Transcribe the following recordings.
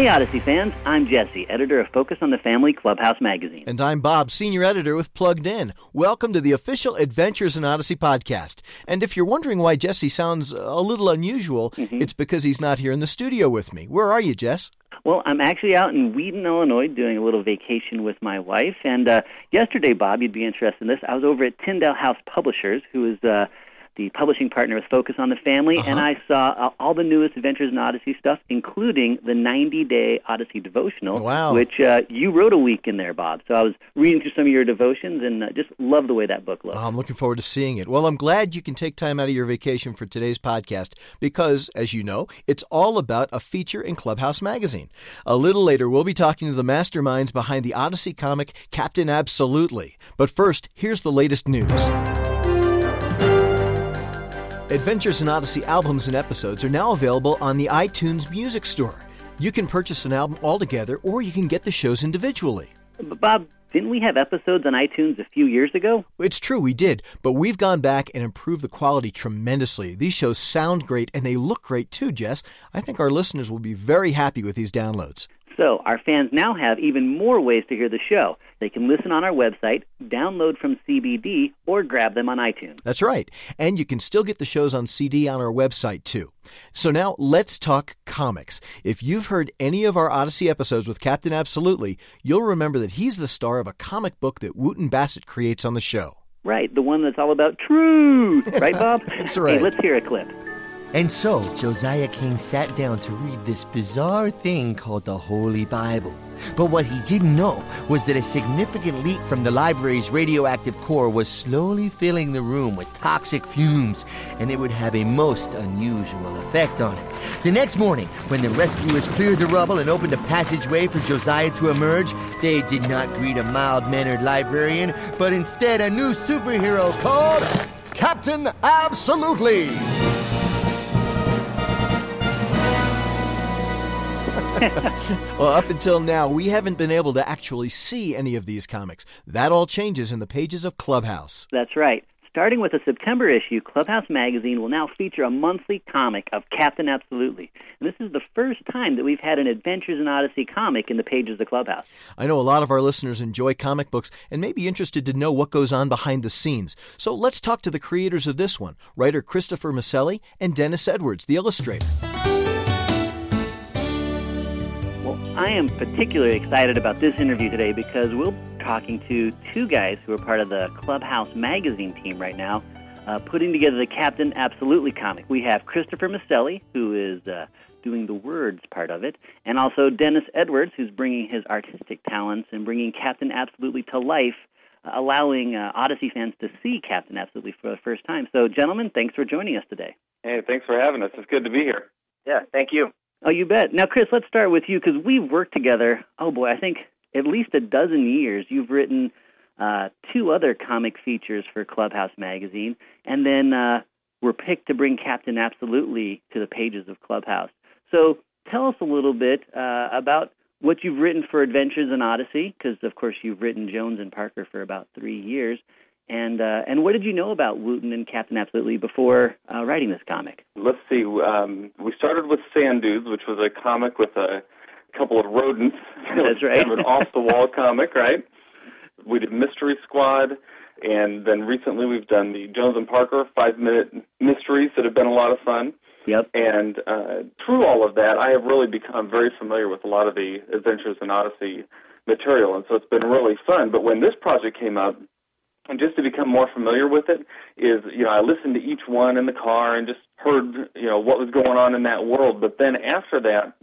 Hey, Odyssey fans, I'm Jesse, editor of Focus on the Family Clubhouse magazine. And I'm Bob, senior editor with Plugged In. Welcome to the official Adventures in Odyssey podcast. And if you're wondering why Jesse sounds a little unusual, it's because he's not here in the studio with me. Where are you, Jess? Well, I'm actually out in Wheaton, Illinois, doing a little vacation with my wife. And yesterday, Bob, you'd be interested in this, I was over at Tyndale House Publishers, who is the publishing partner with Focus on the Family, and I saw all the newest Adventures in Odyssey stuff, including the 90-day Odyssey devotional, which you wrote a week in there, Bob. So I was reading through some of your devotions and just love the way that book looks. I'm looking forward to seeing it. Well, I'm glad you can take time out of your vacation for today's podcast because, as you know, it's all about a feature in Clubhouse magazine. A little later, we'll be talking to the masterminds behind the Odyssey comic Captain Absolutely. But first, here's the latest news. Adventures in Odyssey albums and episodes are now available on the iTunes Music Store. You can purchase an album altogether, or you can get the shows individually. Bob, didn't we have episodes on iTunes a few years ago? It's true, we did, but we've gone back and improved the quality tremendously. These shows sound great, and they look great too, Jess. I think our listeners will be very happy with these downloads. So, our fans now have even more ways to hear the show. They can listen on our website, download from CBD, or grab them on iTunes. That's right. And you can still get the shows on CD on our website, too. So now, let's talk comics. If you've heard any of our Odyssey episodes with Captain Absolutely, you'll remember that he's the star of a comic book that Wooten Bassett creates on the show. Right, the one that's all about truth. Right, Bob? That's right. Hey, let's hear a clip. And so Josiah King sat down to read this bizarre thing called the Holy Bible. But what he didn't know was that a significant leak from the library's radioactive core was slowly filling the room with toxic fumes, and it would have a most unusual effect on him. The next morning, when the rescuers cleared the rubble and opened a passageway for Josiah to emerge, they did not greet a mild-mannered librarian, but instead a new superhero called Captain Absolutely. Well, up until now, we haven't been able to actually see any of these comics. That all changes in the pages of Clubhouse. That's right. Starting with the September issue, Clubhouse magazine will now feature a monthly comic of Captain Absolutely. And this is the first time that we've had an Adventures in Odyssey comic in the pages of Clubhouse. I know a lot of our listeners enjoy comic books and may be interested to know what goes on behind the scenes. So let's talk to the creators of this one, writer Christopher Maselli and Dennis Edwards, the illustrator. I am particularly excited about this interview today because we'll be talking to two guys who are part of the Clubhouse magazine team right now, putting together the Captain Absolutely comic. We have Christopher Maselli, who is doing the words part of it, and also Dennis Edwards, who's bringing his artistic talents and bringing Captain Absolutely to life, allowing Odyssey fans to see Captain Absolutely for the first time. So, gentlemen, thanks for joining us today. Hey, thanks for having us. It's good to be here. Yeah, thank you. Oh, you bet. Now, Chris, let's start with you because we've worked together, I think at least a dozen years. You've written two other comic features for Clubhouse magazine, and then were picked to bring Captain Absolutely to the pages of Clubhouse. So tell us a little bit about what you've written for Adventures in Odyssey, because, of course, you've written Jones and Parker for about 3 years. And what did you know about Wooten and Captain Absolutely before writing this comic? Let's see. We started with Sand Dudes, which was a comic with a couple of rodents. That's right. Kind of an off-the-wall comic, right? We did Mystery Squad, and then recently we've done the Jones and Parker 5-minute mysteries that have been a lot of fun. Yep. And through all of that, I have really become very familiar with a lot of the Adventures in Odyssey material, and so it's been really fun. But when this project came out, and just to become more familiar with it is, I listened to each one in the car and just heard, what was going on in that world. But then after that,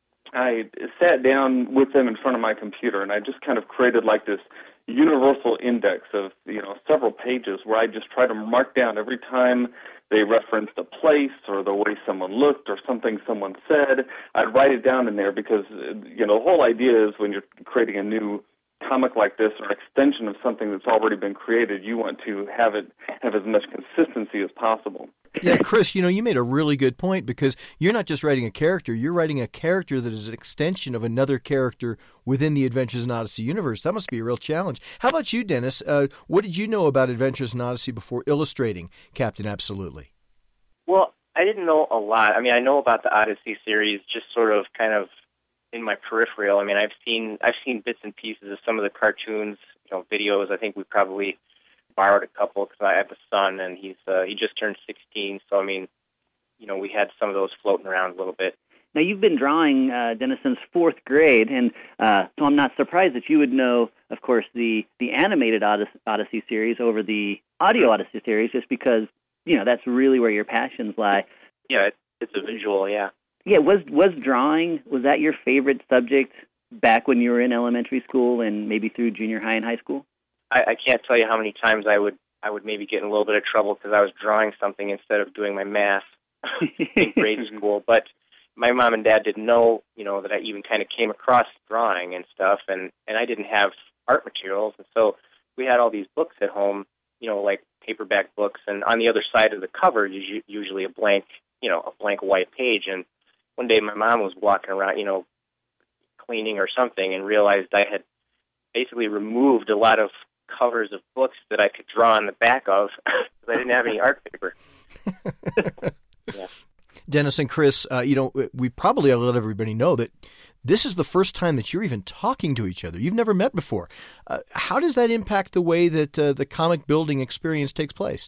I sat down with them in front of my computer, and I just kind of created like this universal index of, several pages where I just try to mark down every time they referenced a place or the way someone looked or something someone said. I'd write it down in there because, the whole idea is when you're creating a new comic like this or an extension of something that's already been created, you want to have it have as much consistency as possible. Yeah, Chris, you made a really good point because you're not just writing a character, you're writing a character that is an extension of another character within the Adventures in Odyssey universe. That must be a real challenge. How about you, Dennis? What did you know about Adventures in Odyssey before illustrating Captain Absolutely? Well, I didn't know a lot. I mean, I know about the Odyssey series, just sort of kind of in my peripheral. I mean, I've seen bits and pieces of some of the cartoons, videos. I think we probably borrowed a couple because I have a son, and he just turned 16. So I mean, we had some of those floating around a little bit. Now, you've been drawing, Dennis, since fourth grade, and so I'm not surprised that you would know, of course, the animated Odyssey series over the audio Odyssey series, just because, that's really where your passions lie. Yeah, it's a visual, yeah. Yeah, was drawing, was that your favorite subject back when you were in elementary school and maybe through junior high and high school? I can't tell you how many times I would maybe get in a little bit of trouble because I was drawing something instead of doing my math in grade school, but my mom and dad didn't know, that I even kind of came across drawing and stuff, and I didn't have art materials, and so we had all these books at home, like paperback books, and on the other side of the cover is usually a blank white page, and one day my mom was walking around, cleaning or something, and realized I had basically removed a lot of covers of books that I could draw on the back of because I didn't have any art paper. Yeah. Dennis and Chris, we probably ought to let everybody know that this is the first time that you're even talking to each other. You've never met before. How does that impact the way that the comic building experience takes place?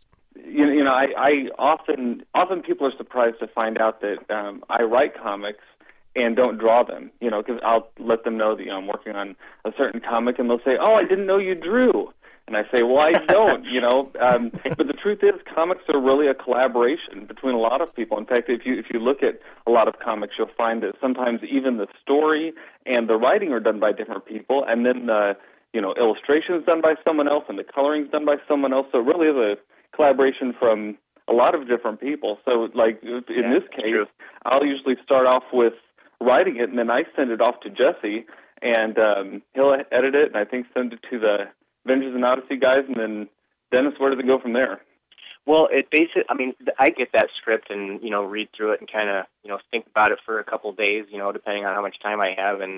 I often people are surprised to find out that I write comics and don't draw them. Because I'll let them know that I'm working on a certain comic, and they'll say, "Oh, I didn't know you drew." And I say, well, I don't, but the truth is comics are really a collaboration between a lot of people. In fact, if you look at a lot of comics, you'll find that sometimes even the story and the writing are done by different people, and then the, illustration is done by someone else and the coloring is done by someone else. So it really is a collaboration from a lot of different people. So like in this case, I'll usually start off with writing it, and then I send it off to Jesse, and he'll edit it, and I think send it to the Avengers and Odyssey guys, and then Dennis, where does it go from there? Well, I get that script and, read through it and kind of, think about it for a couple of days, depending on how much time I have. And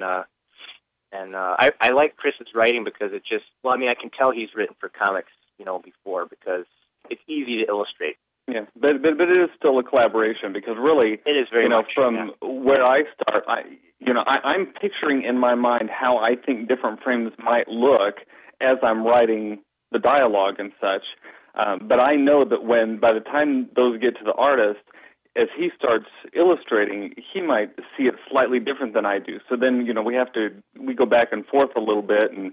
I like Chris's writing because it just, I can tell he's written for comics, before because it's easy to illustrate. Yeah, but it is still a collaboration because really, it is very much, from where I start, I'm picturing in my mind how I think different frames might look as I'm writing the dialogue and such. But I know that by the time those get to the artist, as he starts illustrating, he might see it slightly different than I do. So then, we go back and forth a little bit, and,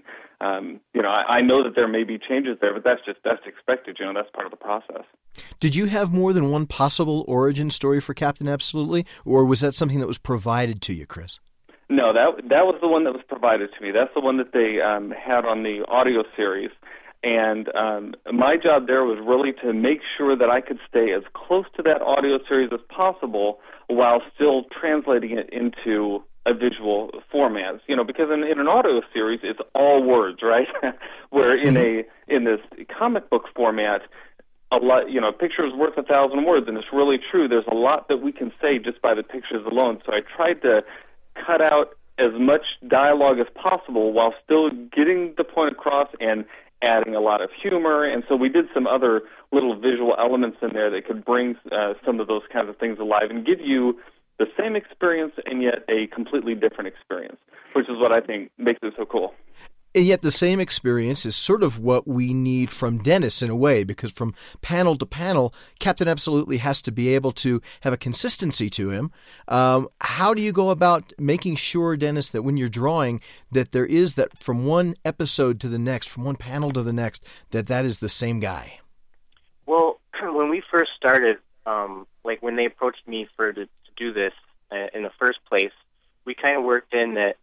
I know that there may be changes there, but that's expected, that's part of the process. Did you have more than one possible origin story for Captain Absolutely, or was that something that was provided to you, Chris? No, that was the one that was provided to me. That's the one that they had on the audio series. And my job there was really to make sure that I could stay as close to that audio series as possible while still translating it into a visual format. Because in an audio series, it's all words, right? Where in this comic book format, a lot, a picture is worth 1,000 words, and it's really true. There's a lot that we can say just by the pictures alone. So I tried to cut out as much dialogue as possible while still getting the point across and adding a lot of humor. And so we did some other little visual elements in there that could bring some of those kinds of things alive and give you the same experience and yet a completely different experience, which is what I think makes it so cool. And yet the same experience is sort of what we need from Dennis in a way, because from panel to panel, Captain Absolutely has to be able to have a consistency to him. How do you go about making sure, Dennis, that when you're drawing, that there is that from one episode to the next, from one panel to the next, that is the same guy? Well, when we first started, when they approached me to do this in the first place, we kind of worked in that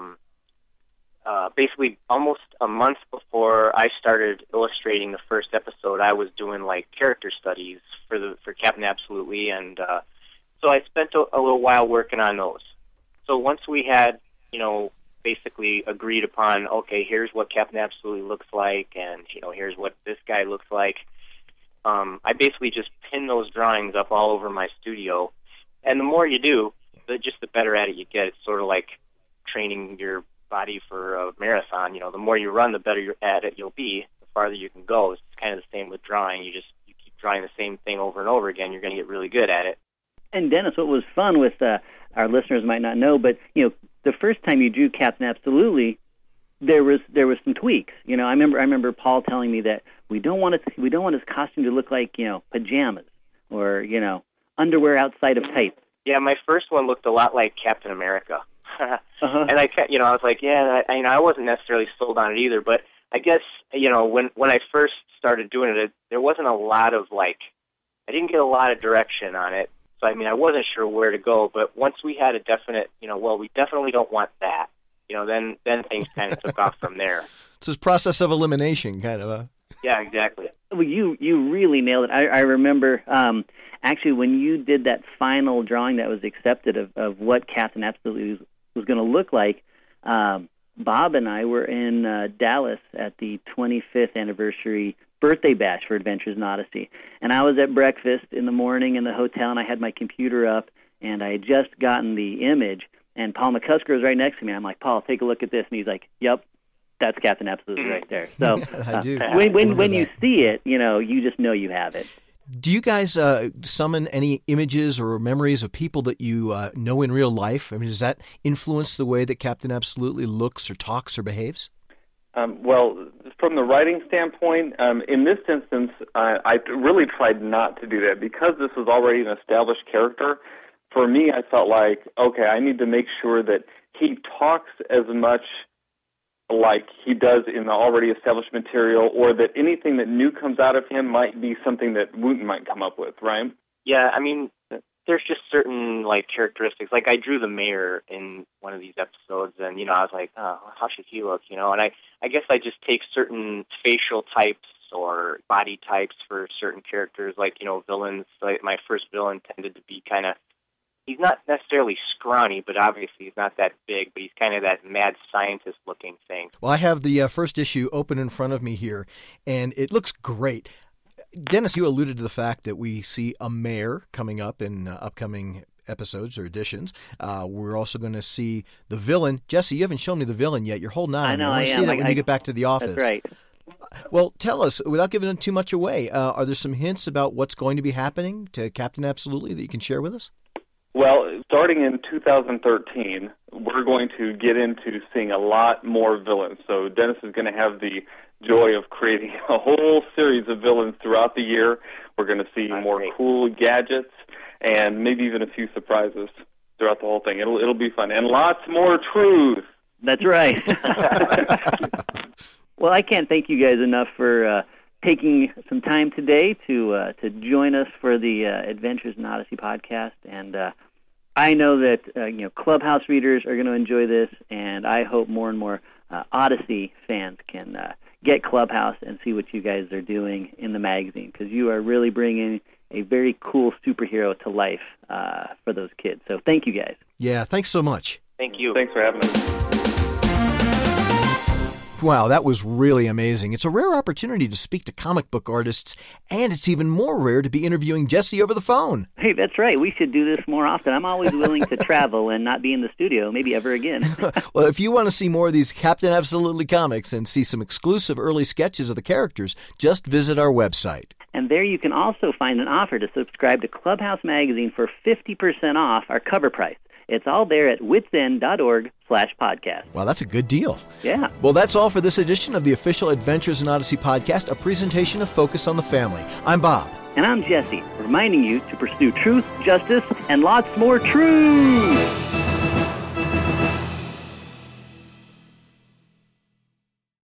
basically almost a month before I started illustrating the first episode, I was doing character studies for Captain Absolutely, and so I spent a little while working on those. So once we had, basically agreed upon, okay, here's what Captain Absolutely looks like, and here's what this guy looks like, I basically just pinned those drawings up all over my studio. And the more you do, the better at it you get. It's sort of like training your body for a marathon. The more you run, the better you're at it you'll be, the farther you can go. It's kind of the same with drawing. You keep drawing the same thing over and over again, you're going to get really good at it. And Dennis, what was fun with our listeners might not know, but the first time you drew Captain Absolutely, there was some tweaks. You know, I remember Paul telling me that we don't want his costume to look like, you know, pajamas or, you know, underwear outside of tights. Yeah, my first one looked a lot like Captain America. And I was like, I wasn't necessarily sold on it either, but I guess, you know, when I first started doing it, there wasn't a lot of, like, I didn't get a lot of direction on it. So, I mean, I wasn't sure where to go, but once we had a definite, you know, well, we definitely don't want that, you know, then things kind of took off from there. It's this process of elimination, kind of. Yeah, exactly. Well, you really nailed it. I remember actually when you did that final drawing that was accepted of what Captain Absolutely was going to look like, Bob and I were in Dallas at the 25th anniversary birthday bash for Adventures in Odyssey. And I was at breakfast in the morning in the hotel, and I had my computer up, and I had just gotten the image, and Paul McCusker was right next to me. I'm like, Paul, take a look at this. And he's like, yep, that's Captain Absolutely right there. So I do. When you see it, you know, you just know you have it. Do you guys summon any images or memories of people that you know in real life? I mean, does that influence the way that Captain Absolutely looks or talks or behaves? Well, from the writing standpoint, in this instance, I really tried not to do that because this was already an established character. For me, I felt like, okay, I need to make sure that he talks as much like he does in the already established material, or that anything that new comes out of him might be something that Wooten might come up with, right? Yeah, I mean, there's just certain, like, characteristics. Like, I drew the mayor in one of these episodes, and, you know, I was like, oh, how should he look, you know? And I guess I just take certain facial types or body types for certain characters, like, you know, villains. Like, my first villain tended to be kind of, he's not necessarily scrawny, but obviously he's not that big, but he's kind of that mad scientist-looking thing. Well, I have the first issue open in front of me here, and it looks great. Dennis, you alluded to the fact that we see a mayor coming up in upcoming episodes or editions. We're also going to see the villain. Jesse, you haven't shown me the villain yet. You're holding on. I know, I want to see that when you get back to the office. That's right. Well, tell us, without giving too much away, are there some hints about what's going to be happening to Captain Absolutely that you can share with us? Well, starting in 2013, we're going to get into seeing a lot more villains. So Dennis is going to have the joy of creating a whole series of villains throughout the year. We're going to see more cool gadgets and maybe even a few surprises throughout the whole thing. It'll be fun. And lots more truth. That's right. Well, I can't thank you guys enough for taking some time today to join us for the Adventures in Odyssey podcast. And I know that you know, Clubhouse readers are going to enjoy this, and I hope more and more Odyssey fans can get Clubhouse and see what you guys are doing in the magazine, because you are really bringing a very cool superhero to life for those kids. So thank you guys. Yeah, thanks so much. Thank you. Thanks for having us. Wow, that was really amazing. It's a rare opportunity to speak to comic book artists, and it's even more rare to be interviewing Jesse over the phone. Hey, that's right. We should do this more often. I'm always willing to travel and not be in the studio, maybe ever again. Well, if you want to see more of these Captain Absolutely comics and see some exclusive early sketches of the characters, just visit our website. And there you can also find an offer to subscribe to Clubhouse Magazine for 50% off our cover price. It's all there at witsend.org/podcast. Wow, that's a good deal. Yeah. Well, that's all for this edition of the official Adventures in Odyssey podcast, a presentation of Focus on the Family. I'm Bob. And I'm Jesse, reminding you to pursue truth, justice, and lots more truth.